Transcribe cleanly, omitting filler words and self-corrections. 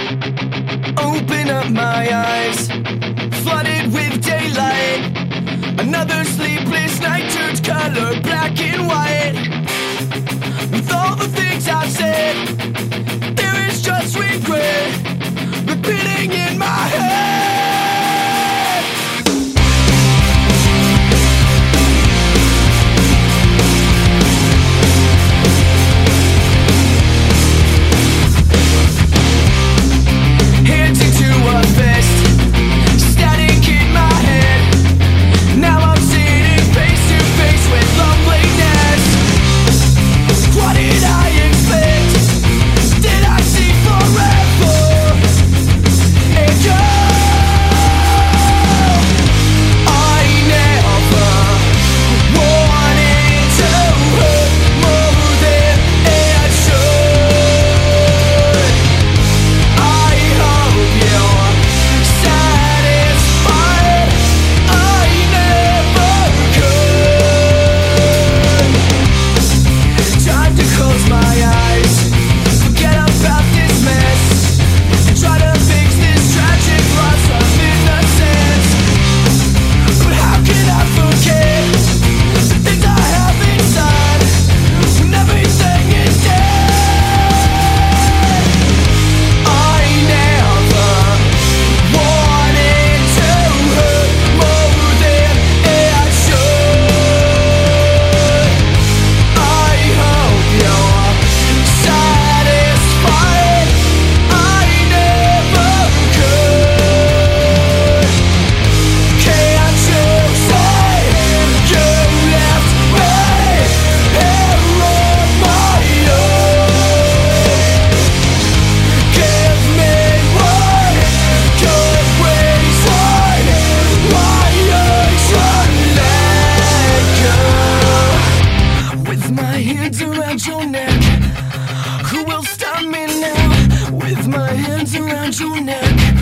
Open up my eyes, flooded with daylight. Another sleepless night turns color black and white. With all the things I've said, there is just regret repeating in my head. Hands into a fist, static in my head. Now I'm sitting face to face with loneliness. What did I expect? Did I see forever? And you, I never wanted to hurt more than it should. I hope you're satisfied. I never could. Time to close my eyes, forget about this mess, and try to fix this tragic loss of innocence. But how can I forget the things I have inside when everything is dead? I never wanted to hurt more than it should. I hope you're satisfied. I never could. Can't you say you left me here on my own? Give me one good reason why you should let go. With my hands around your neck, who will stop me now? With my hands around your neck.